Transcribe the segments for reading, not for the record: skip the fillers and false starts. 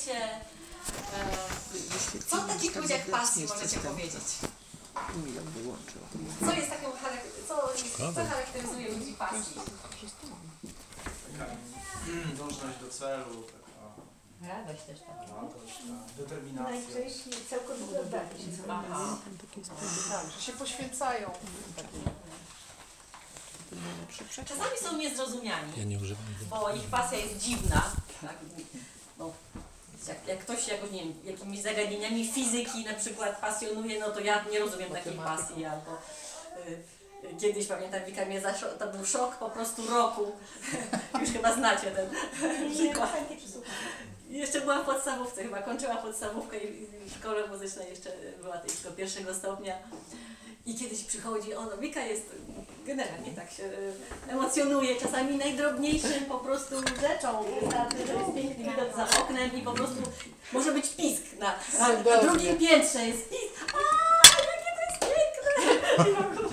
życie. Co o takich ludziach pasji możecie powiedzieć? Co jest taką co charakteryzuje ludzi pasji? Dążność do celu, Radość też taka. determinacja. Najczęściej całkowicie oddanie się Aha. tak, że się poświęcają. Czasami są niezrozumiani, Ja nie używam bo ich pasja jest dziwna. Tak? No, jak ktoś jakoś, nie wiem, jakimiś zagadnieniami fizyki na przykład pasjonuje, no to ja nie rozumiem takiej pasji. Albo kiedyś pamiętam, Wika mnie to był szok po prostu roku. Już chyba znacie ten przykład. Jeszcze była w podstawówce, chyba kończyła podstawówkę i w szkole muzycznej jeszcze była tylko pierwszego stopnia. I kiedyś przychodzi ona, Wika jest generalnie tak się emocjonuje, czasami najdrobniejszym po prostu rzeczą. Wystarczy, że jest piękny widok za oknem i po prostu może być pisk na drugim piętrze jest pisk. Jakie to jest piękne!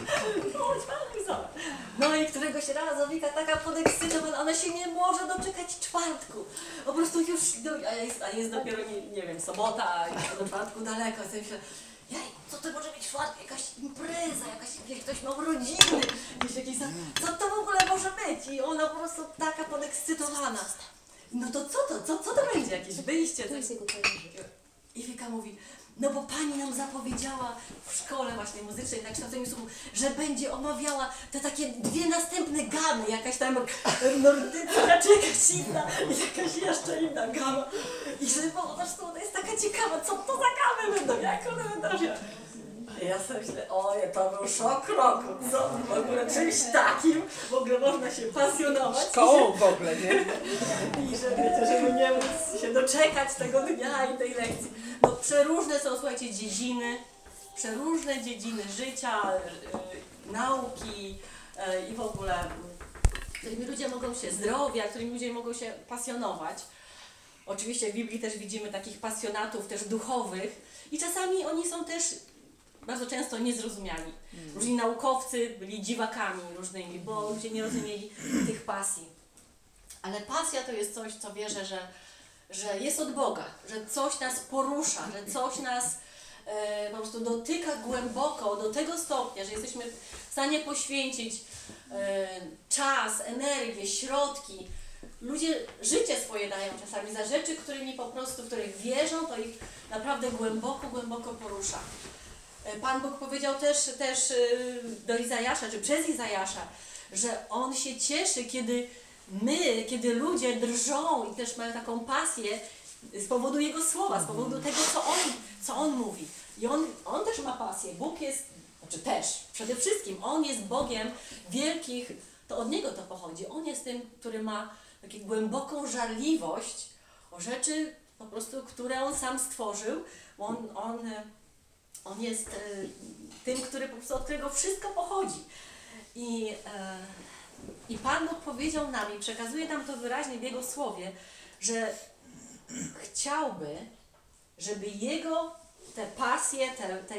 No i któregoś razu Wika taka podekscytowana, ona się nie może doczekać czwartku. Po prostu już, a jest dopiero, nie wiem, sobota, do czwartku daleko. I sobie myślę, co to może być czwartek? Jakaś impreza, ktoś ma urodziny, co to w ogóle może być? I ona po prostu taka podekscytowana. No to co to będzie? Jakieś wyjście? I Wika mówi, no bo pani nam zapowiedziała w szkole właśnie muzycznej na kształceniu słuchu, że będzie omawiała te takie dwie następne gamy, jakaś tam nordycka czy jakaś inna, jakaś jeszcze inna gama. I że po prostu ona jest taka ciekawa, co to za gamy będą, jak one będą robić. I ja sobie myślę, ojej, to był szok roku, co w ogóle czymś takim w ogóle można się pasjonować. Szkołą w ogóle, nie? I że wiecie, żeby nie móc się doczekać tego dnia i tej lekcji. No przeróżne są, słuchajcie, przeróżne dziedziny życia, nauki i w ogóle, którymi ludzie mogą się zdrowia, którymi ludzie mogą się pasjonować. Oczywiście w Biblii też widzimy takich pasjonatów też duchowych i czasami oni są też bardzo często niezrozumiani. Różni naukowcy byli dziwakami różnymi, bo ludzie nie rozumieli tych pasji. Ale pasja to jest coś, co wierzę, że jest od Boga, że coś nas porusza, że coś nas po prostu dotyka głęboko, do tego stopnia, że jesteśmy w stanie poświęcić czas, energię, środki. Ludzie życie swoje dają czasami za rzeczy, w których wierzą, to ich naprawdę głęboko porusza. Pan Bóg powiedział też do Izajasza, czy przez Izajasza, że On się cieszy, kiedy ludzie drżą i też mają taką pasję z powodu Jego słowa, z powodu tego, co On mówi. I on też ma pasję. Bóg jest, przede wszystkim On jest Bogiem wielkich, to od Niego to pochodzi. On jest tym, który ma taką głęboką żarliwość o rzeczy po prostu, które On sam stworzył. On jest tym, który po prostu od którego wszystko pochodzi. I Pan Bóg powiedział nam i przekazuje nam to wyraźnie w Jego słowie, że chciałby, żeby te pasje,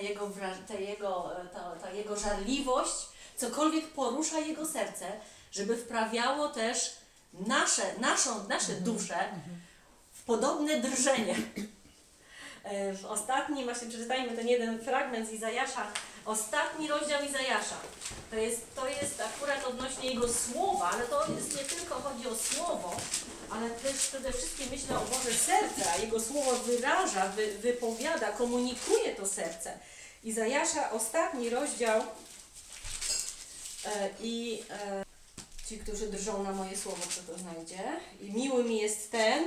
ta Jego żarliwość, cokolwiek porusza Jego serce, żeby wprawiało też nasze dusze w podobne drżenie. W ostatnim, właśnie przeczytajmy ten jeden fragment z Izajasza, ostatni rozdział Izajasza. To jest akurat odnośnie Jego słowa, ale to jest nie tylko chodzi o słowo, ale też przede wszystkim myślę o Boże serce, a Jego słowo wyraża, wypowiada, komunikuje to serce. Izajasza, ostatni rozdział ci, którzy drżą na moje słowo, kto to znajdzie. I miły mi jest ten,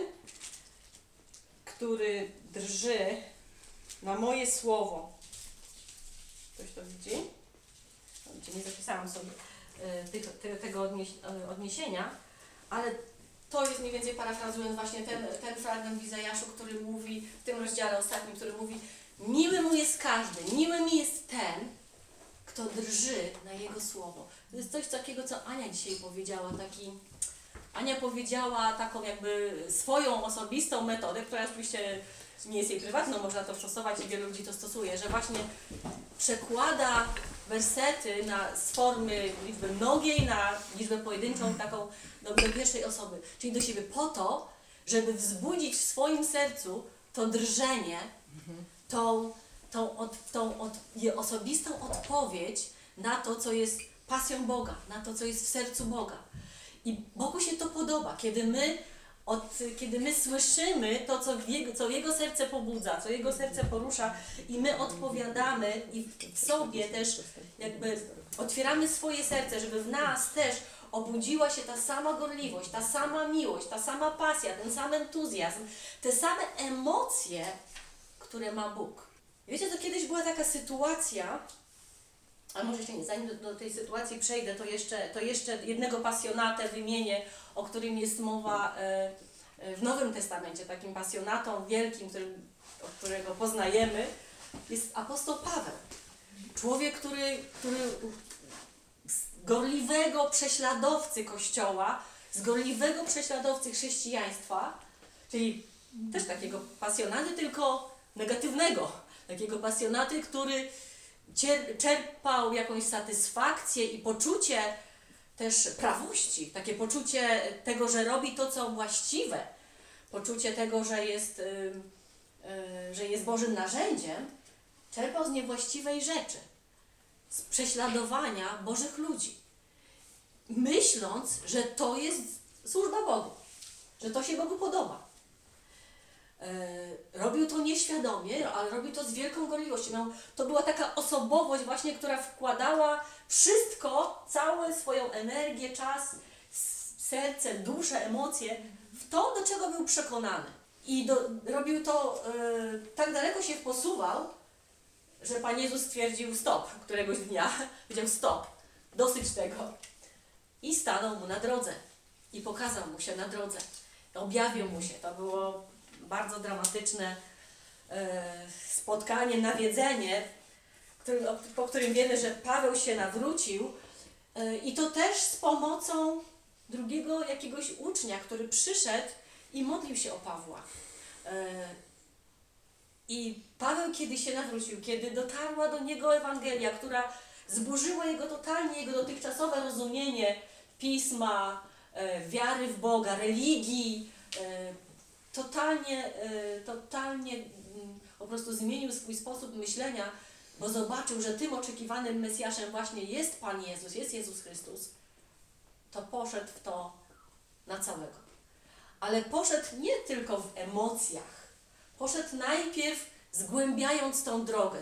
który drży na moje słowo. Ktoś to widzi? Nie zapisałam sobie tego odniesienia, ale to jest mniej więcej parafrazując właśnie ten fragment w Izajaszu, który mówi, w tym rozdziale ostatnim, który mówi: miły mu jest każdy, miły mi jest ten, kto drży na Jego słowo. To jest coś takiego, co Ania dzisiaj powiedziała, Ania powiedziała taką jakby swoją osobistą metodę, która oczywiście nie jest jej prywatną, można to stosować i wielu ludzi to stosuje, że właśnie przekłada wersety z formy liczby mnogiej na liczbę pojedynczą, taką do pierwszej osoby, czyli do siebie po to, żeby wzbudzić w swoim sercu to drżenie, tą osobistą odpowiedź na to, co jest pasją Boga, na to, co jest w sercu Boga. I Bogu się to podoba, kiedy my słyszymy to, co Jego serce pobudza, co Jego serce porusza i my odpowiadamy i w sobie też jakby otwieramy swoje serce, żeby w nas też obudziła się ta sama gorliwość, ta sama miłość, ta sama pasja, ten sam entuzjazm, te same emocje, które ma Bóg. Wiecie, to kiedyś była taka sytuacja, a może jeszcze nie, zanim do tej sytuacji przejdę, to jeszcze jednego pasjonatę wymienię, o którym jest mowa w Nowym Testamencie, takim pasjonatą wielkim, którego poznajemy, jest apostoł Paweł. Człowiek, który z gorliwego prześladowcy Kościoła, z gorliwego prześladowcy chrześcijaństwa, czyli też takiego pasjonaty, tylko negatywnego, takiego pasjonaty, który czerpał jakąś satysfakcję i poczucie też prawości, takie poczucie tego, że robi to, co właściwe, poczucie tego, że jest Bożym narzędziem, czerpał z niewłaściwej rzeczy, z prześladowania Bożych ludzi, myśląc, że to jest służba Bogu, że to się Bogu podoba. Robił to nieświadomie, ale robił to z wielką gorliwością. To była taka osobowość właśnie, która wkładała wszystko, całą swoją energię, czas, serce, duszę, emocje w to, do czego był przekonany. I robił to, tak daleko się posuwał, że Pan Jezus stwierdził stop któregoś dnia. Powiedział stop, dosyć tego. I stanął mu na drodze. I pokazał mu się na drodze. Objawił mu się. To było bardzo dramatyczne spotkanie, nawiedzenie, po którym wiemy, że Paweł się nawrócił i to też z pomocą drugiego jakiegoś ucznia, który przyszedł i modlił się o Pawła. I Paweł, kiedy się nawrócił, kiedy dotarła do niego Ewangelia, która zburzyła jego dotychczasowe rozumienie Pisma, wiary w Boga, religii, totalnie po prostu zmienił swój sposób myślenia, bo zobaczył, że tym oczekiwanym Mesjaszem właśnie jest Pan Jezus, jest Jezus Chrystus, to poszedł w to na całego. Ale poszedł nie tylko w emocjach, poszedł najpierw zgłębiając tą drogę,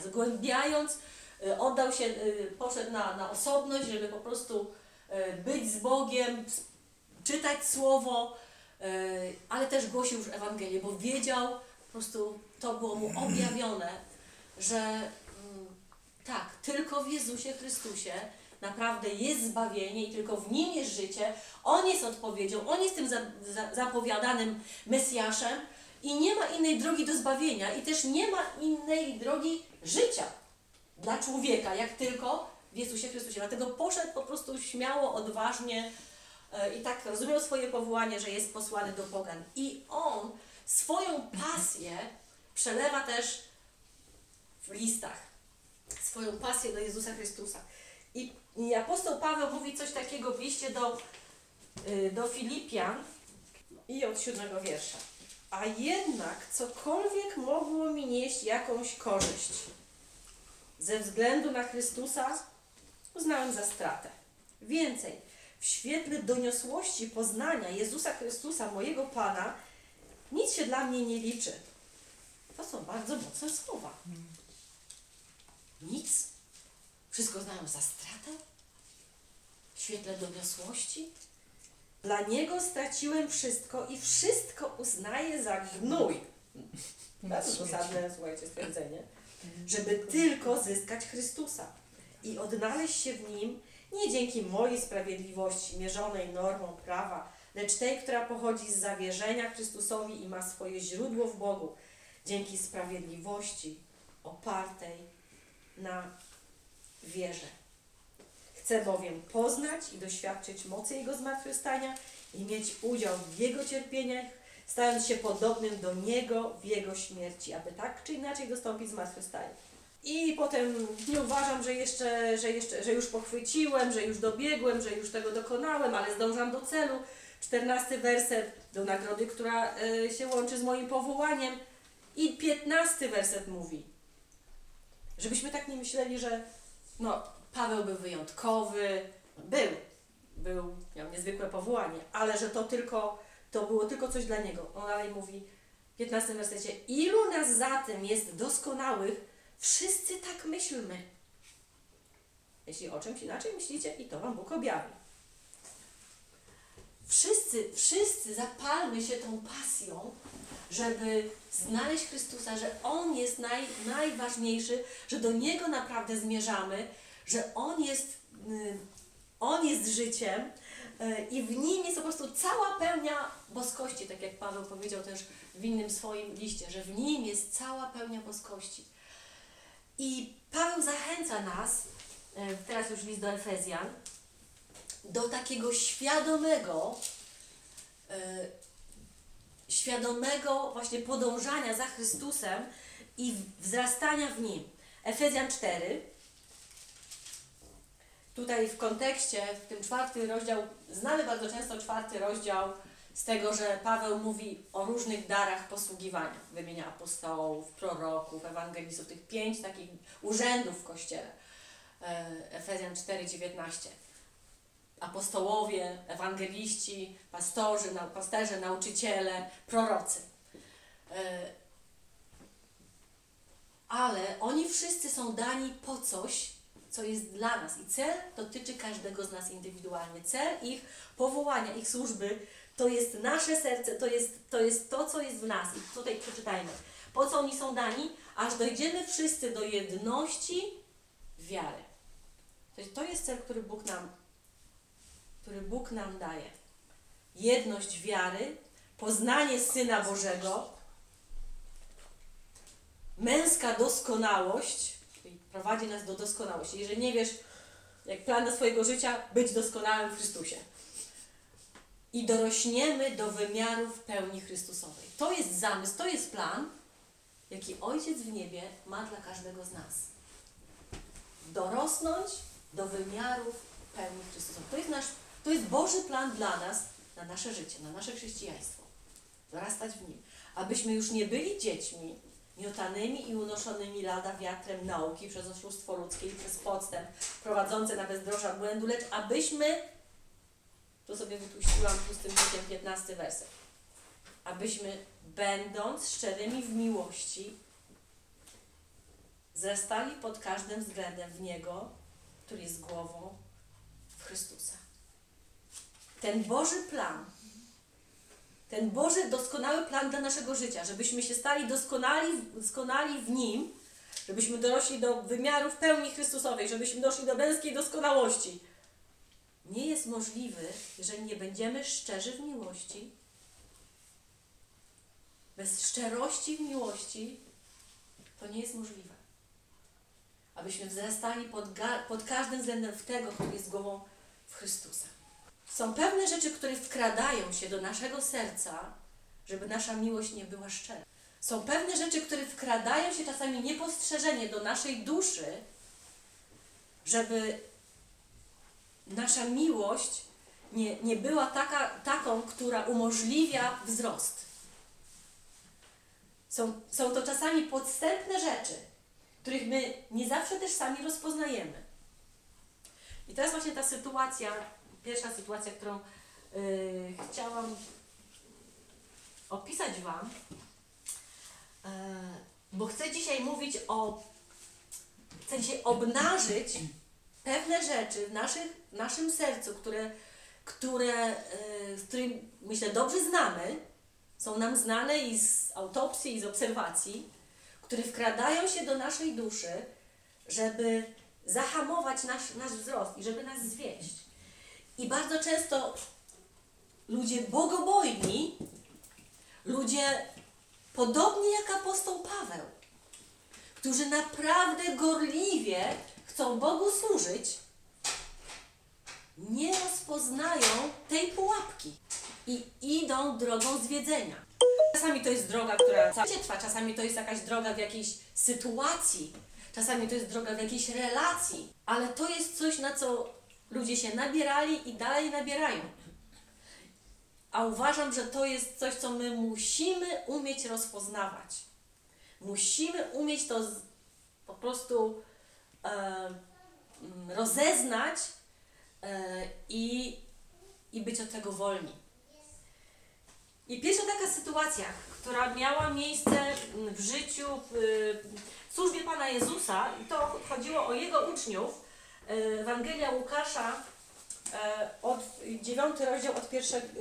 poszedł na osobność, żeby po prostu być z Bogiem, czytać Słowo, ale też głosił już Ewangelię, bo wiedział, po prostu to było mu objawione, że tak, tylko w Jezusie Chrystusie naprawdę jest zbawienie i tylko w Nim jest życie. On jest odpowiedzią, On jest tym zapowiadanym Mesjaszem i nie ma innej drogi do zbawienia i też nie ma innej drogi życia dla człowieka, jak tylko w Jezusie Chrystusie. Dlatego poszedł po prostu śmiało, odważnie i tak rozumiał swoje powołanie, że jest posłany do pogan. I on swoją pasję przelewa też w listach. Swoją pasję do Jezusa Chrystusa. I apostoł Paweł mówi coś takiego w liście do Filipian i od 7 wiersza. A jednak cokolwiek mogło mi nieść jakąś korzyść ze względu na Chrystusa, uznałem za stratę. Więcej, w świetle doniosłości poznania Jezusa Chrystusa, mojego Pana, nic się dla mnie nie liczy. To są bardzo mocne słowa. Nic? Wszystko uznałem za stratę? W świetle doniosłości? Dla Niego straciłem wszystko i wszystko uznaję za gnój. Bardzo dosadne, słuchajcie, stwierdzenie. Żeby tylko zyskać Chrystusa i odnaleźć się w Nim nie dzięki mojej sprawiedliwości mierzonej normą prawa, lecz tej, która pochodzi z zawierzenia Chrystusowi i ma swoje źródło w Bogu, dzięki sprawiedliwości opartej na wierze. Chcę bowiem poznać i doświadczyć mocy Jego zmartwychwstania i mieć udział w Jego cierpieniach, stając się podobnym do Niego w Jego śmierci, aby tak czy inaczej dostąpić zmartwychwstania. I potem nie uważam, że już pochwyciłem, że już dobiegłem, że już tego dokonałem, ale zdążam do celu, 14 werset do nagrody, która się łączy z moim powołaniem. I 15 werset mówi, żebyśmy tak nie myśleli, że no, Paweł był wyjątkowy, miał niezwykłe powołanie, ale że to było tylko coś dla niego. On dalej mówi w 15 wersecie, ilu nas zatem jest doskonałych, wszyscy tak myślmy. Jeśli o czymś inaczej myślicie, i to wam Bóg objawi. Wszyscy zapalmy się tą pasją, żeby znaleźć Chrystusa, że On jest najważniejszy, że do Niego naprawdę zmierzamy, że On jest życiem i w Nim jest po prostu cała pełnia boskości, tak jak Paweł powiedział też w innym swoim liście, że w Nim jest cała pełnia boskości. I Paweł zachęca nas, teraz już list do Efezjan, do takiego świadomego właśnie podążania za Chrystusem i wzrastania w Nim. Efezjan 4. Tutaj w kontekście, w tym 4 rozdział, znamy bardzo często 4 rozdział z tego, że Paweł mówi o różnych darach posługiwania. Wymienia apostołów, proroków, ewangelistów, tych 5 takich urzędów w Kościele. Efezjan 4:19. Apostołowie, ewangeliści, pasterze, nauczyciele, prorocy. Ale oni wszyscy są dani po coś, co jest dla nas. I cel dotyczy każdego z nas indywidualnie. Cel ich powołania, ich służby, to jest nasze serce, to jest to, co jest w nas. I tutaj przeczytajmy. Po co oni są dani? Aż dojdziemy wszyscy do jedności wiary. To jest cel, który Bóg nam daje. Jedność wiary, poznanie Syna Bożego, męska doskonałość, czyli prowadzi nas do doskonałości. Jeżeli nie wiesz, jak plan dla swojego życia, być doskonałym w Chrystusie. I dorośniemy do wymiarów pełni Chrystusowej. To jest zamysł, to jest plan, jaki Ojciec w niebie ma dla każdego z nas. Dorosnąć do wymiarów pełni Chrystusowej. To jest Boży plan dla nas, na nasze życie, na nasze chrześcijaństwo. Dorastać w Nim. Abyśmy już nie byli dziećmi miotanymi i unoszonymi lada wiatrem nauki przez oszustwo ludzkie i przez podstęp prowadzące na bezdroża błędu, lecz abyśmy, tu sobie wypuściłam pustym drukiem 15 werset, abyśmy będąc szczerymi w miłości wzrastali pod każdym względem w Niego, który jest głową, w Chrystusa. Ten Boży plan, ten Boży doskonały plan dla naszego życia, żebyśmy się stali doskonali w Nim, żebyśmy dorośli do wymiarów pełni Chrystusowej, żebyśmy doszli do męskiej doskonałości, nie jest możliwy, jeżeli nie będziemy szczerzy w miłości. Bez szczerości w miłości to nie jest możliwe. Abyśmy wzrastali pod każdym względem w tego, który jest głową, w Chrystusa. Są pewne rzeczy, które wkradają się do naszego serca, żeby nasza miłość nie była szczera. Są pewne rzeczy, które wkradają się czasami niepostrzeżenie do naszej duszy, żeby nasza miłość nie była taką, która umożliwia wzrost. Są to czasami podstępne rzeczy, których my nie zawsze też sami rozpoznajemy. I teraz właśnie ta sytuacja, pierwsza sytuacja, którą chciałam opisać Wam, bo chcę dzisiaj mówić chcę dzisiaj obnażyć pewne rzeczy w naszym sercu, z którymi myślę dobrze znamy, są nam znane i z autopsji, i z obserwacji, które wkradają się do naszej duszy, żeby zahamować nasz wzrost i żeby nas zwieść. I bardzo często ludzie bogobojni, ludzie podobni jak apostoł Paweł, którzy naprawdę gorliwie chcą Bogu służyć, nie rozpoznają tej pułapki i idą drogą zwiedzenia. Czasami to jest droga, która cały czas trwa, czasami to jest jakaś droga w jakiejś sytuacji, czasami to jest droga w jakiejś relacji, ale to jest coś, na co ludzie się nabierali i dalej nabierają. A uważam, że to jest coś, co my musimy umieć rozpoznawać. Musimy umieć to po prostu rozeznać i być od tego wolni. I pierwsza taka sytuacja, która miała miejsce w życiu, w służbie Pana Jezusa, to chodziło o Jego uczniów. Ewangelia Łukasza, od 9 rozdział, od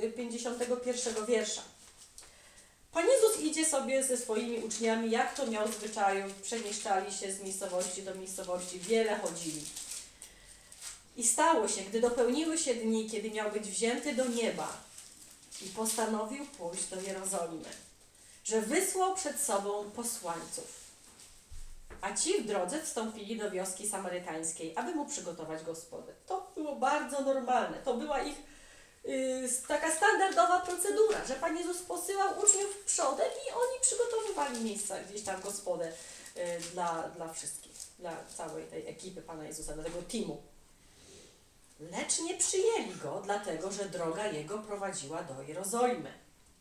51 wiersza. Pan Jezus idzie sobie ze swoimi uczniami, jak to miał w zwyczaju, przemieszczali się z miejscowości do miejscowości, wiele chodzili. I stało się, gdy dopełniły się dni, kiedy miał być wzięty do nieba i postanowił pójść do Jerozolimy, że wysłał przed sobą posłańców. A ci w drodze wstąpili do wioski samarytańskiej, aby mu przygotować gospodę. To było bardzo normalne. To była ich taka standardowa procedura, że Pan Jezus posyłał uczniów przodem i oni przygotowywali miejsca, gdzieś tam gospodę dla wszystkich, dla całej tej ekipy Pana Jezusa, dla tego teamu. Lecz nie przyjęli go, dlatego że droga jego prowadziła do Jerozolimy.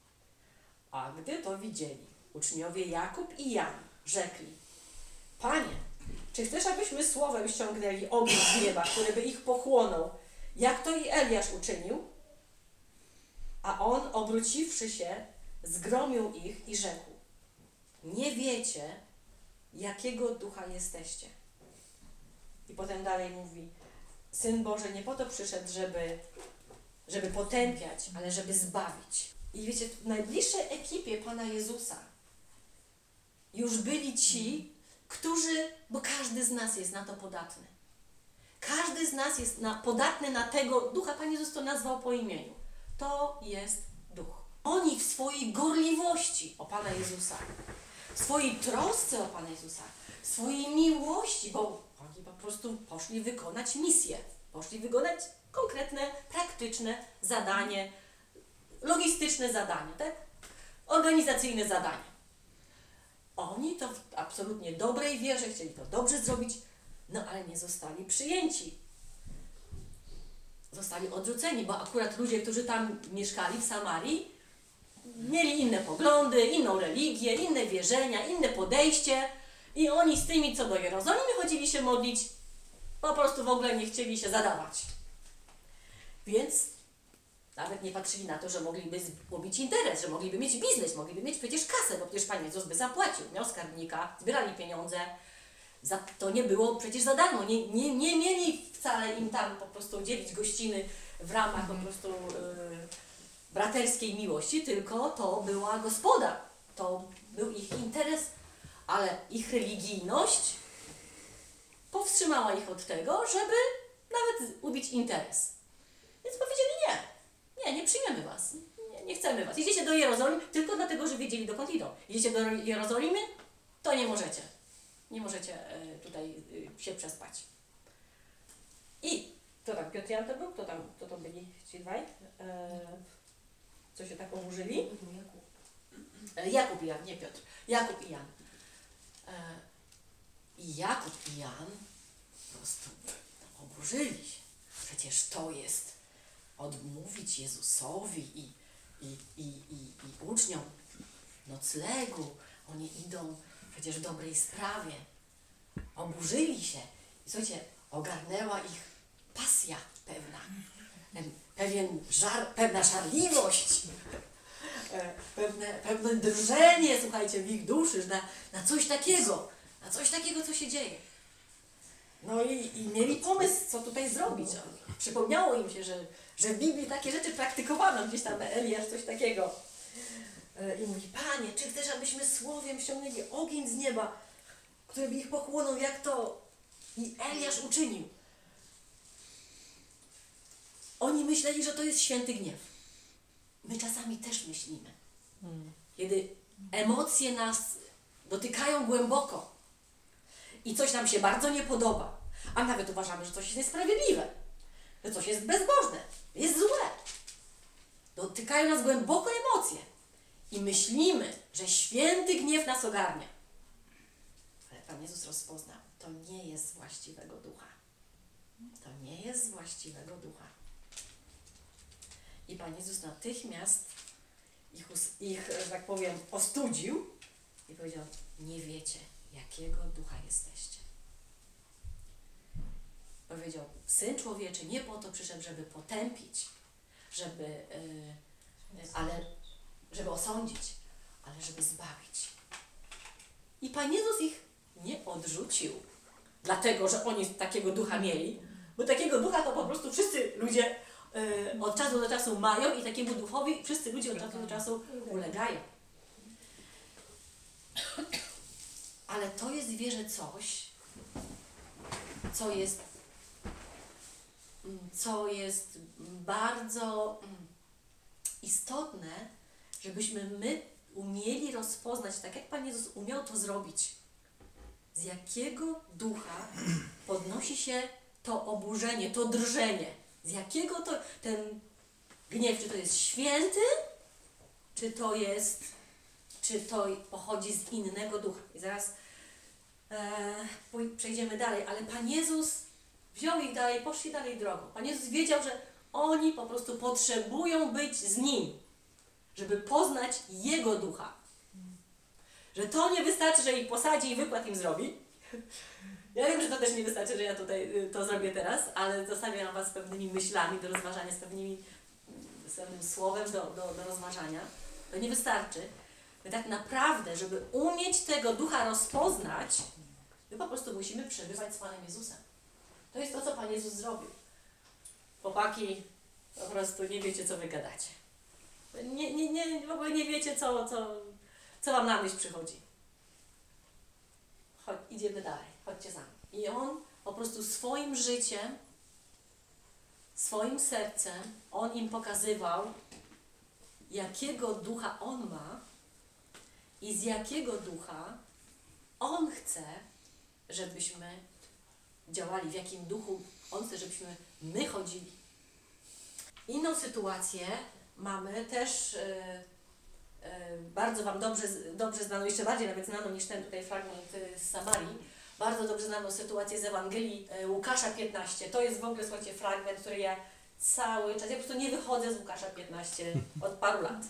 A gdy to widzieli, uczniowie Jakub i Jan rzekli: Panie, czy chcesz, abyśmy słowem ściągnęli ogień z nieba, który by ich pochłonął, jak to i Eliasz uczynił? A on, obróciwszy się, zgromił ich i rzekł: nie wiecie, jakiego ducha jesteście. I potem dalej mówi: Syn Boży nie po to przyszedł, żeby potępiać, ale żeby zbawić. I wiecie, w najbliższej ekipie Pana Jezusa już byli ci, którzy, bo każdy z nas jest na to podatny. Każdy z nas jest podatny na tego ducha. Pan Jezus to nazwał po imieniu. To jest duch. Oni w swojej gorliwości o Pana Jezusa, w swojej trosce o Pana Jezusa, w swojej miłości, bo oni po prostu poszli wykonać misję. Poszli wykonać konkretne, praktyczne zadanie, logistyczne zadanie, tak? Organizacyjne zadanie. Oni to w absolutnie dobrej wierze chcieli to dobrze zrobić, no ale nie zostali przyjęci. Zostali odrzuceni, bo akurat ludzie, którzy tam mieszkali w Samarii, mieli inne poglądy, inną religię, inne wierzenia, inne podejście i oni z tymi, co do Jerozolimy chodzili się modlić, po prostu w ogóle nie chcieli się zadawać. Więc nawet nie patrzyli na to, że mogliby zgubić interes, że mogliby mieć biznes, mogliby mieć przecież kasę, bo przecież Pan Jezus by zapłacił. Miał skarbnika, zbierali pieniądze. To nie było przecież za darmo. Nie mieli wcale im tam po prostu udzielić gościny w ramach po prostu braterskiej miłości, tylko to była gospoda. To był ich interes, ale ich religijność powstrzymała ich od tego, żeby nawet ubić interes. Więc powiedzieli: nie przyjmiemy was, nie chcemy was. Idziecie do Jerozolimy tylko dlatego, że wiedzieli, dokąd idą. Idziecie do Jerozolimy, to nie możecie. Nie możecie tutaj się przespać. I kto tam? Piotr Jan to był? Kto tam byli ci dwaj? Co się tak oburzyli? Jakub i Jan, nie Piotr. Jakub i Jan. I Jakub i Jan po prostu oburzyli się. Przecież to jest odmówić Jezusowi i uczniom noclegu. Oni idą przecież w dobrej sprawie. Oburzyli się. I słuchajcie, ogarnęła ich pasja pewna. Pewien pewna żarliwość. Pewne drżenie, słuchajcie, w ich duszy, na coś takiego. Na coś takiego, co się dzieje. No i mieli pomysł, co tutaj zrobić. Przypomniało im się, że w Biblii takie rzeczy praktykowano, gdzieś tam Eliasz, coś takiego. I mówi: Panie, czy chcesz, abyśmy słowiem ściągnęli ogień z nieba, który by ich pochłonął, jak to i Eliasz uczynił. Oni myśleli, że to jest święty gniew. My czasami też myślimy. Kiedy emocje nas dotykają głęboko i coś nam się bardzo nie podoba, a nawet uważamy, że coś jest niesprawiedliwe, że coś jest bezbożne, jest złe. Dotykają nas głęboko emocje i myślimy, że święty gniew nas ogarnia. Ale Pan Jezus rozpoznał, to nie jest z właściwego ducha. To nie jest z właściwego ducha. I Pan Jezus natychmiast ich, że tak powiem, ostudził i powiedział, nie wiecie, jakiego ducha jesteście. Powiedział, Syn Człowieczy nie po to przyszedł, żeby potępić, żeby osądzić, ale żeby zbawić. I Pan Jezus ich nie odrzucił, dlatego, że oni takiego ducha mieli, bo takiego ducha to po prostu wszyscy ludzie od czasu do czasu mają i takiemu duchowi wszyscy ludzie od czasu do czasu ulegają. Ale to jest w wierze coś, co jest bardzo istotne, żebyśmy my umieli rozpoznać, tak jak Pan Jezus umiał to zrobić, z jakiego ducha podnosi się to oburzenie, to drżenie, z jakiego to ten gniew, czy to jest święty, czy to pochodzi z innego ducha. I zaraz przejdziemy dalej, ale Pan Jezus wziął ich dalej, poszli dalej drogą. Pan Jezus wiedział, że oni po prostu potrzebują być z Nim, żeby poznać Jego ducha. Że to nie wystarczy, że ich posadzi i wykład im zrobi. Ja wiem, że to też nie wystarczy, że ja tutaj to zrobię teraz, ale zostawiam Was z pewnymi myślami do rozważania, z pewnym słowem do rozważania. To nie wystarczy. My tak naprawdę, żeby umieć tego ducha rozpoznać, my po prostu musimy przebywać z Panem Jezusem. To jest to, co Pan Jezus zrobił. Chłopaki, po prostu nie wiecie, co wy gadacie. W ogóle nie wiecie, co wam na myśl przychodzi. Idziemy dalej, chodźcie za mną. I on po prostu swoim życiem, swoim sercem, on im pokazywał, jakiego ducha on ma i z jakiego ducha on chce, żebyśmy działali, w jakim duchu on chce, żebyśmy my chodzili. Inną sytuację mamy też bardzo Wam dobrze znaną, jeszcze bardziej nawet znaną niż ten tutaj fragment z Samarii, bardzo dobrze znaną sytuację z Ewangelii Łukasza 15. To jest w ogóle, słuchajcie, fragment, który ja cały czas, ja po prostu nie wychodzę z Łukasza 15 od paru lat.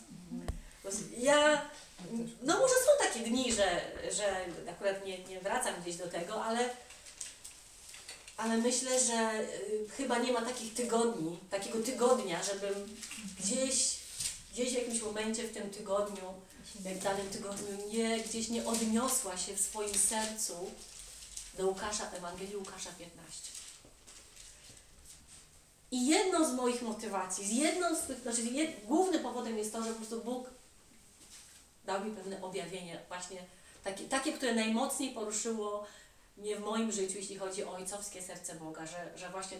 No może są takie dni, że akurat nie wracam gdzieś do tego, ale myślę, że chyba nie ma takiego tygodnia, żebym gdzieś w jakimś momencie w tym tygodniu, w danym tygodniu gdzieś nie odniosła się w swoim sercu do Ewangelii Łukasza 15. I jedną z moich motywacji, głównym powodem jest to, że po prostu Bóg dał mi pewne objawienie, właśnie takie, które najmocniej poruszyło mnie w moim życiu, jeśli chodzi o ojcowskie serce Boga, że właśnie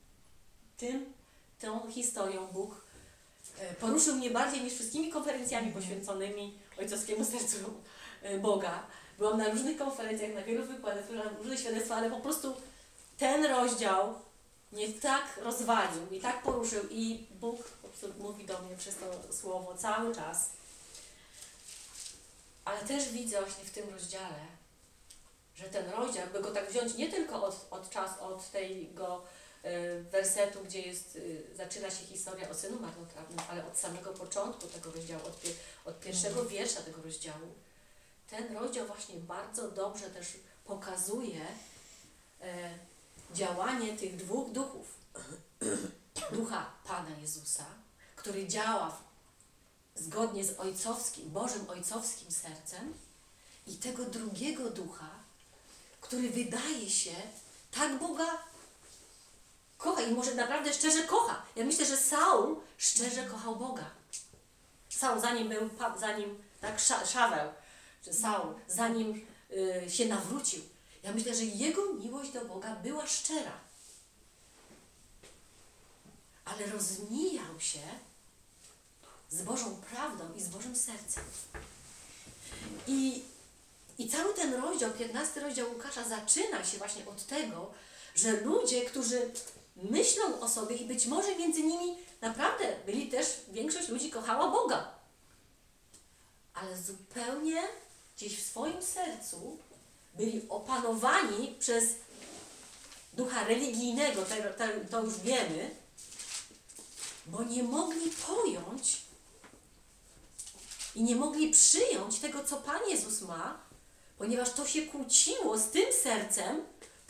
tą historią Bóg poruszył mnie bardziej niż wszystkimi konferencjami poświęconymi ojcowskiemu sercu Boga. Byłam na różnych konferencjach, na wielu wykładach, różne świadectwa, ale po prostu ten rozdział mnie tak rozwalił, mnie tak poruszył i Bóg po prostu mówi do mnie przez to słowo cały czas. Ale też widzę właśnie w tym rozdziale, że ten rozdział, by go tak wziąć nie tylko od tego wersetu, gdzie zaczyna się historia o synu marnotrawnym, ale od samego początku tego rozdziału, od pierwszego wiersza tego rozdziału. Ten rozdział właśnie bardzo dobrze też pokazuje działanie tych dwóch duchów. Ducha Pana Jezusa, który działa zgodnie z Bożym ojcowskim sercem, i tego drugiego ducha, który wydaje się tak Boga kocha i może naprawdę szczerze kocha. Ja myślę, że Saul szczerze kochał Boga. Saul, zanim się nawrócił, ja myślę, że jego miłość do Boga była szczera. Ale rozmijał się z Bożą prawdą i z Bożym sercem. I cały ten rozdział, 15 rozdział Łukasza, zaczyna się właśnie od tego, że ludzie, którzy myślą o sobie i być może między nimi naprawdę większość ludzi kochała Boga, ale zupełnie gdzieś w swoim sercu byli opanowani przez ducha religijnego, to już wiemy, bo nie mogli pojąć i nie mogli przyjąć tego, co Pan Jezus ma, ponieważ to się kłóciło z tym sercem,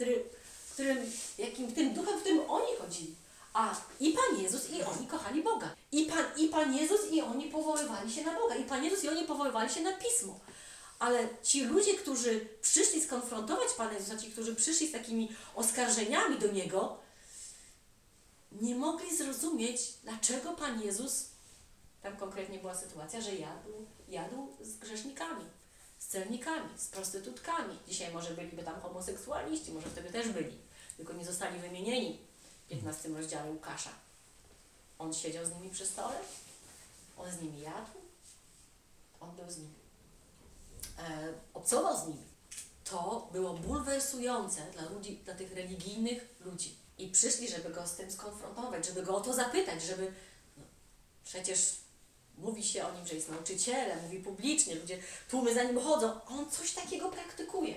tym duchem, w którym oni chodzili. A i Pan Jezus, i oni kochali Boga. I Pan Jezus, i oni powoływali się na Boga. I Pan Jezus, i oni powoływali się na Pismo. Ale ci ludzie, którzy przyszli skonfrontować Pana Jezusa, ci, którzy przyszli z takimi oskarżeniami do Niego, nie mogli zrozumieć, dlaczego Pan Jezus, tam konkretnie była sytuacja, że jadł z grzesznikami, z celnikami, z prostytutkami. Dzisiaj może byliby tam homoseksualiści, może wtedy też byli, tylko nie zostali wymienieni w 15 rozdziale Łukasza. On siedział z nimi przy stole, on z nimi jadł, on był z nimi, obcował z nimi. To było bulwersujące dla ludzi, dla tych religijnych ludzi. I przyszli, żeby go z tym skonfrontować, żeby go o to zapytać, żeby... No, przecież mówi się o nim, że jest nauczycielem, mówi publicznie, ludzie, tłumy za nim chodzą, a on coś takiego praktykuje.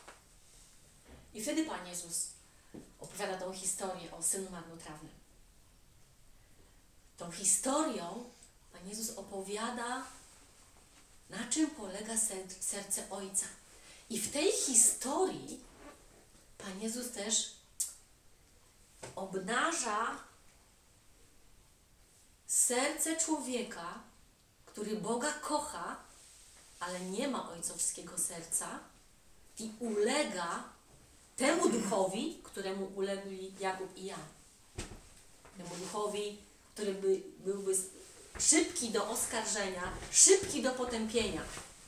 I wtedy Pan Jezus opowiada tą historię o synu marnotrawnym. Tą historią Pan Jezus opowiada, na czym polega serce Ojca. I w tej historii Pan Jezus też obnaża serce człowieka, który Boga kocha, ale nie ma ojcowskiego serca i ulega temu duchowi, któremu ulegli Jakub i Jan. Temu duchowi, który byłby szybki do oskarżenia, szybki do potępienia.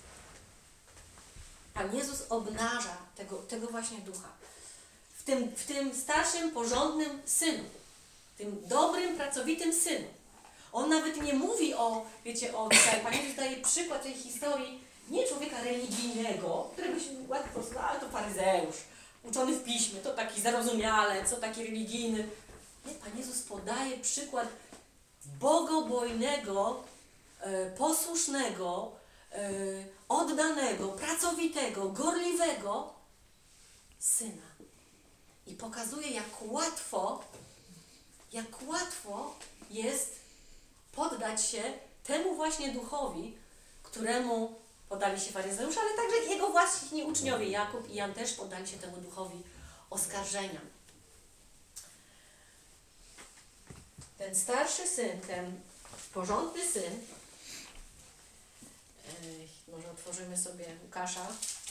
Pan Jezus obnaża tego właśnie ducha. W tym starszym, porządnym synu, tym dobrym, pracowitym synu. On nawet nie mówi Pan Jezus daje przykład tej historii nie człowieka religijnego, którego się łatwo po prostu, ale to faryzeusz, uczony w piśmie, to taki zarozumiale, co taki religijny. Nie, Pan Jezus podaje przykład bogobojnego, posłusznego, oddanego, pracowitego, gorliwego syna. I pokazuje, jak łatwo jest poddać się temu właśnie duchowi, któremu poddali się faryzeusze, ale także jego właśnie uczniowie Jakub i Jan też poddali się temu duchowi oskarżenia. Ten starszy syn, ten porządny syn, może otworzymy sobie Łukasza.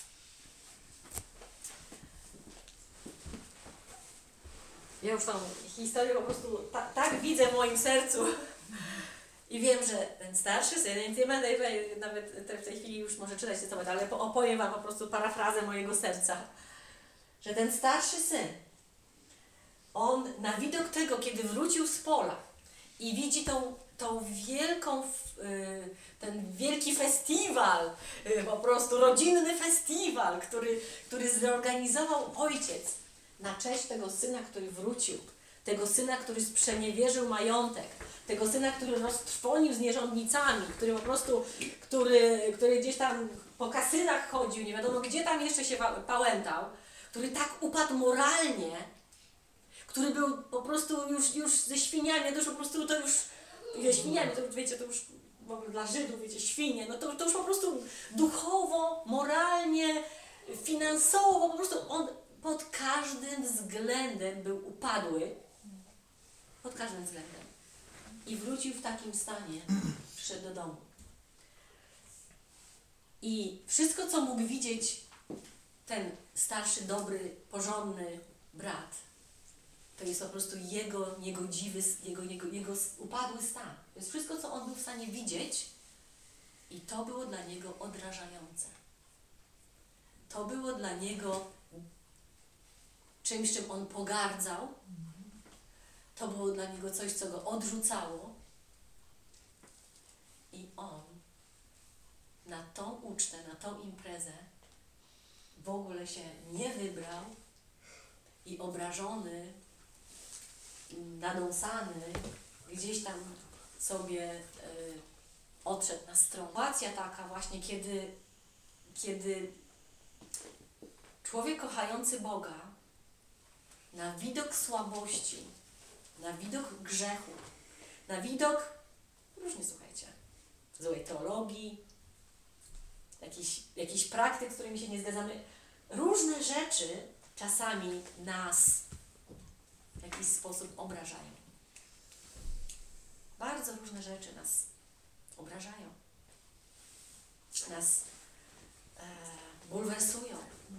Ja już tą historię po prostu tak widzę w moim sercu i wiem, że ten starszy syn, nie będę nawet w tej chwili już może czytać ten ale opowiem Wam po prostu parafrazę mojego serca, że ten starszy syn, on na widok tego, kiedy wrócił z pola i widzi tą wielką, ten wielki festiwal, po prostu rodzinny festiwal, który zorganizował ojciec na cześć tego syna, który wrócił, tego syna, który sprzeniewierzył majątek, tego syna, który roztrwonił z nierządnicami, który po prostu, który gdzieś tam po kasynach chodził, nie wiadomo gdzie tam jeszcze się pałętał, który tak upadł moralnie, który był po prostu już ze świniami, to już po prostu to już, świniami, to już wiecie, to już w ogóle dla Żydów, wiecie, świnie, no to już po prostu duchowo, moralnie, finansowo, po prostu on pod każdym względem był upadły, pod każdym względem. I wrócił w takim stanie, przyszedł do domu. I wszystko, co mógł widzieć ten starszy, dobry, porządny brat, to jest po prostu jego niegodziwy, jego upadły stan. To jest wszystko, co on był w stanie widzieć i to było dla niego odrażające. To było dla niego czymś, czym on pogardzał. To było dla niego coś, co go odrzucało. I on na tą ucztę, na tą imprezę w ogóle się nie wybrał i obrażony, nadąsany, gdzieś tam sobie odszedł na stronę. Sytuacja taka właśnie, kiedy człowiek kochający Boga na widok słabości, na widok grzechu, na widok różnie, słuchajcie, złej teologii, jakichś praktyk, z którymi się nie zgadzamy. Różne rzeczy czasami nas w jakiś sposób obrażają. Bardzo różne rzeczy nas obrażają. Nas bulwersują.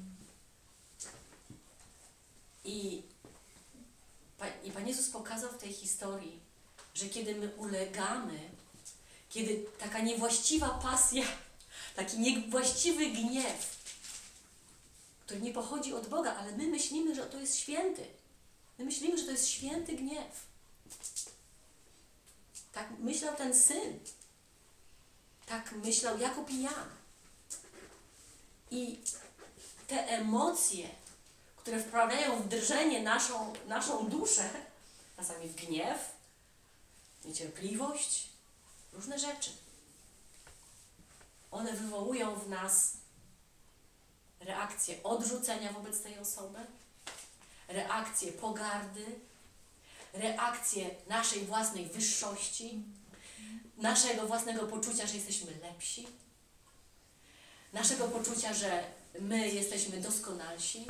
I Pan Jezus pokazał w tej historii, że kiedy my ulegamy, kiedy taka niewłaściwa pasja, taki niewłaściwy gniew, który nie pochodzi od Boga, ale my myślimy, że to jest święty. My myślimy, że to jest święty gniew. Tak myślał ten syn. Tak myślał Jakub i Jan. I te emocje, które wprawiają w drżenie naszą duszę, czasami w gniew, niecierpliwość, różne rzeczy. One wywołują w nas reakcję odrzucenia wobec tej osoby, reakcję pogardy, reakcję naszej własnej wyższości, naszego własnego poczucia, że jesteśmy lepsi, naszego poczucia, że my jesteśmy doskonalsi.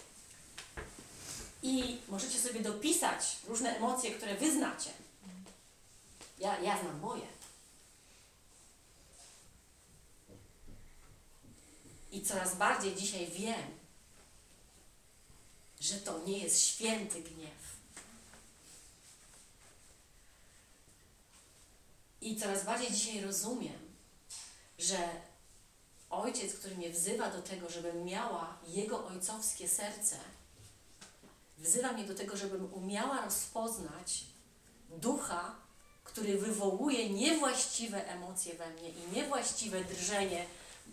I możecie sobie dopisać różne emocje, które wy znacie. Ja znam moje. I coraz bardziej dzisiaj wiem, że to nie jest święty gniew. I coraz bardziej dzisiaj rozumiem, że Ojciec, który mnie wzywa do tego, żebym miała Jego ojcowskie serce, wzywa mnie do tego, żebym umiała rozpoznać ducha, który wywołuje niewłaściwe emocje we mnie i niewłaściwe drżenie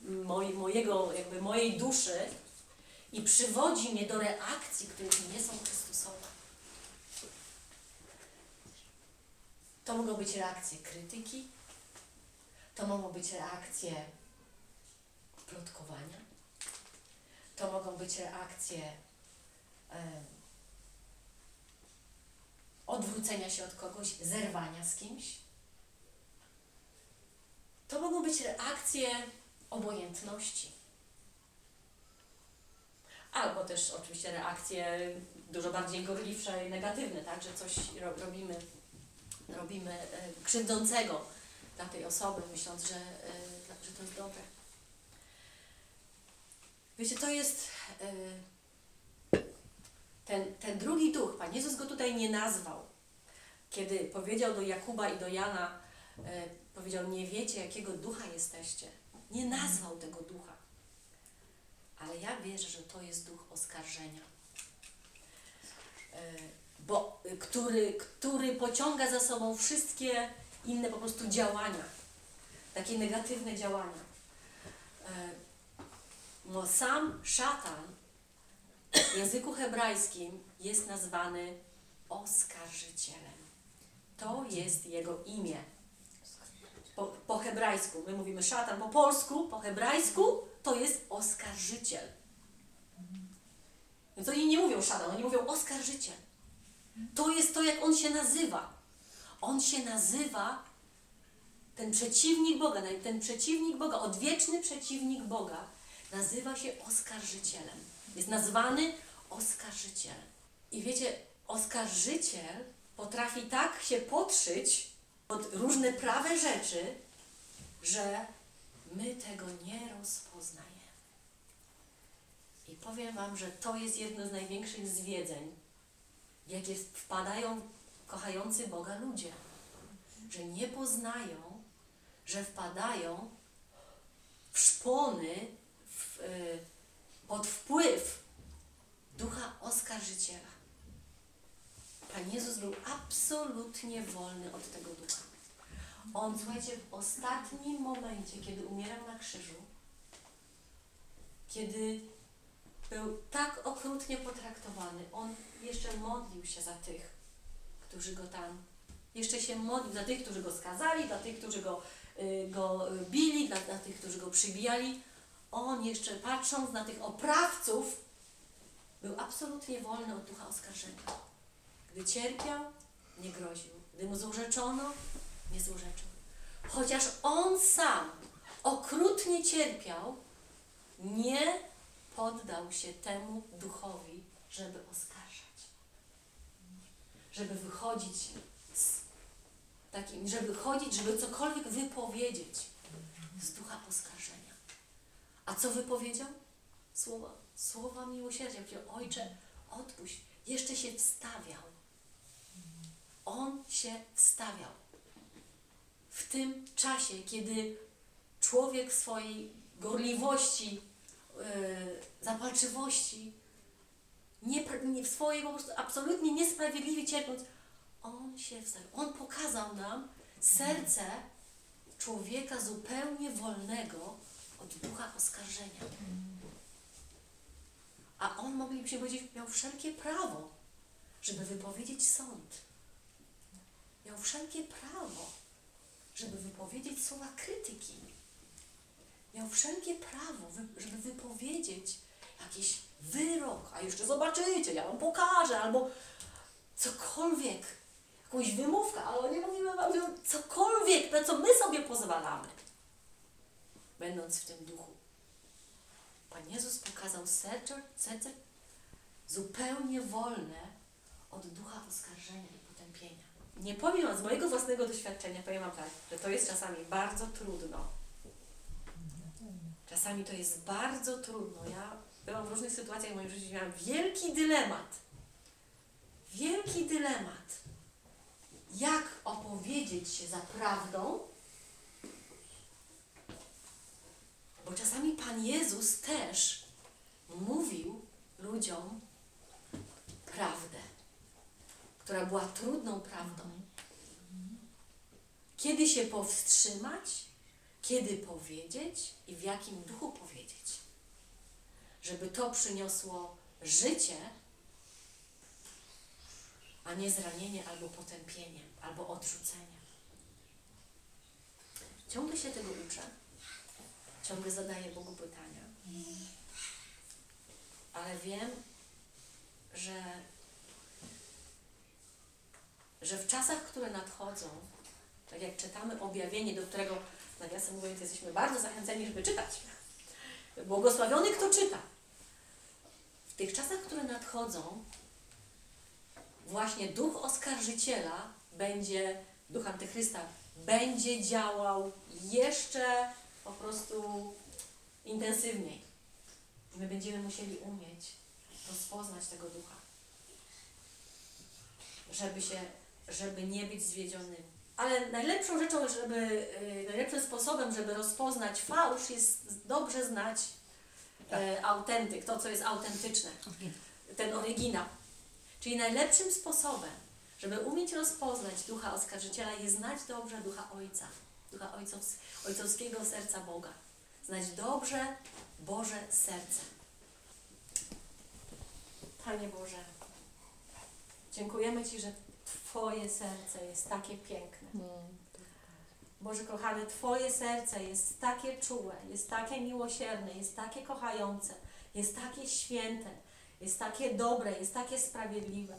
mojej duszy i przywodzi mnie do reakcji, które nie są Chrystusowe. To mogą być reakcje krytyki, to mogą być reakcje plotkowania, to mogą być reakcje odwrócenia się od kogoś, zerwania z kimś. To mogą być reakcje obojętności. Albo też oczywiście reakcje dużo bardziej gorliwsze i negatywne, tak, że coś robimy krzywdzącego dla tej osoby, myśląc, że to jest dobre. Wiecie, to jest ten drugi duch. Pan Jezus go tutaj nie nazwał. Kiedy powiedział do Jakuba i do Jana, powiedział, nie wiecie, jakiego ducha jesteście. Nie nazwał tego ducha. Ale ja wierzę, że to jest duch oskarżenia. Który pociąga za sobą wszystkie inne po prostu działania. Takie negatywne działania. No sam szatan w języku hebrajskim jest nazwany oskarżycielem. To jest jego imię. Po hebrajsku, my mówimy szatan, po polsku, po hebrajsku to jest oskarżyciel. Więc oni nie mówią szatan, oni mówią oskarżyciel. To jest to, jak on się nazywa. On się nazywa, ten przeciwnik Boga, odwieczny przeciwnik Boga, nazywa się oskarżycielem. Jest nazwany oskarżycielem. I wiecie, oskarżyciel potrafi tak się podszyć pod różne prawe rzeczy, że my tego nie rozpoznajemy. I powiem wam, że to jest jedno z największych zwiedzeń, w jakie wpadają kochający Boga ludzie. Że nie poznają, że wpadają w szpony, pod wpływ ducha oskarżyciela. Pan Jezus był absolutnie wolny od tego ducha. On, słuchajcie, w ostatnim momencie, kiedy umierał na krzyżu, kiedy był tak okrutnie potraktowany, on jeszcze modlił się za tych, którzy go tam, jeszcze się modlił za tych, którzy go skazali, dla tych, którzy go bili, dla tych, którzy go przybijali. On jeszcze, patrząc na tych oprawców, był absolutnie wolny od ducha oskarżenia. Gdy cierpiał, nie groził. Gdy mu złorzaczono, nie złorzeczył. Chociaż on sam okrutnie cierpiał, nie poddał się temu duchowi, żeby oskarżać. Żeby wychodzić z takim, żeby cokolwiek wypowiedzieć z ducha oskarżenia. A co wypowiedział? Słowa miłosierdzia. Powiedział: Ojcze, odpuść. Jeszcze się wstawiał. On się wstawiał. W tym czasie, kiedy człowiek w swojej gorliwości, zapalczywości, w swojej po prostu absolutnie niesprawiedliwie cierpiąc, on się wstawił. On pokazał nam serce człowieka zupełnie wolnego od ducha oskarżenia. A on, moglibyśmy powiedzieć, miał wszelkie prawo, żeby wypowiedzieć sąd. Miał wszelkie prawo, żeby wypowiedzieć słowa krytyki. Miał wszelkie prawo, żeby wypowiedzieć jakiś wyrok, a jeszcze zobaczycie, ja wam pokażę, albo cokolwiek, jakąś wymówkę, ale nie mówimy wam, że cokolwiek, na co my sobie pozwalamy, będąc w tym duchu. Pan Jezus pokazał serce zupełnie wolne od ducha oskarżenia i potępienia. Nie powiem wam z mojego własnego doświadczenia, powiem wam tak, że to jest czasami bardzo trudno. Czasami to jest bardzo trudno. Ja byłam w różnych sytuacjach w moim życiu, miałam wielki dylemat. Wielki dylemat. Jak opowiedzieć się za prawdą? Bo czasami Pan Jezus też mówił ludziom prawdę, która była trudną prawdą. Kiedy się powstrzymać, kiedy powiedzieć i w jakim duchu powiedzieć, żeby to przyniosło życie, a nie zranienie albo potępienie, albo odrzucenie. Ciągle się tego uczę, ciągle zadaję Bogu pytania, ale wiem, że w czasach, które nadchodzą, tak jak czytamy objawienie, do którego, nawiasem mówiąc, jesteśmy bardzo zachęceni, żeby czytać. Błogosławiony, kto czyta. W tych czasach, które nadchodzą, właśnie duch oskarżyciela duch antychrysta będzie działał jeszcze po prostu intensywniej. My będziemy musieli umieć rozpoznać tego ducha, żeby nie być zwiedzionymi. Ale najlepszą rzeczą, najlepszym sposobem, żeby rozpoznać fałsz, jest dobrze znać autentyk, to co jest autentyczne, ten oryginał. Czyli najlepszym sposobem, żeby umieć rozpoznać ducha oskarżyciela, jest znać dobrze ducha Ojca, ducha ojcowskiego serca Boga. Znać dobrze Boże serce. Panie Boże, dziękujemy Ci, że Twoje serce jest takie piękne. Boże kochany, Twoje serce jest takie czułe, jest takie miłosierne, jest takie kochające, jest takie święte, jest takie dobre, jest takie sprawiedliwe.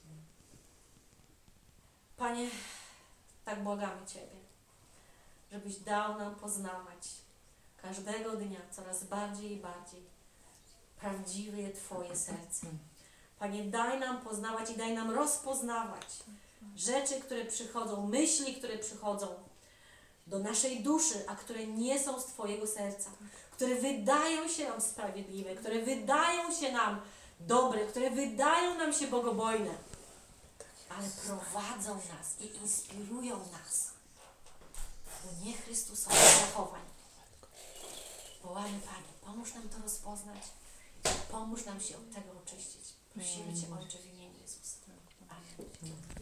Panie, tak błagamy Ciebie, żebyś dał nam poznawać każdego dnia coraz bardziej i bardziej prawdziwe Twoje serce. Panie, daj nam poznawać i daj nam rozpoznawać rzeczy, które przychodzą, myśli, które przychodzą do naszej duszy, a które nie są z Twojego serca, które wydają się nam sprawiedliwe, które wydają się nam dobre, które wydają nam się bogobojne, ale prowadzą nas i inspirują nas do niechrystusowych zachowań. Wołamy, Panie, pomóż nam to rozpoznać i pomóż nam się od tego oczyścić. Prosimy Cię, Ojcze, w imieniu Jezusa. Amen.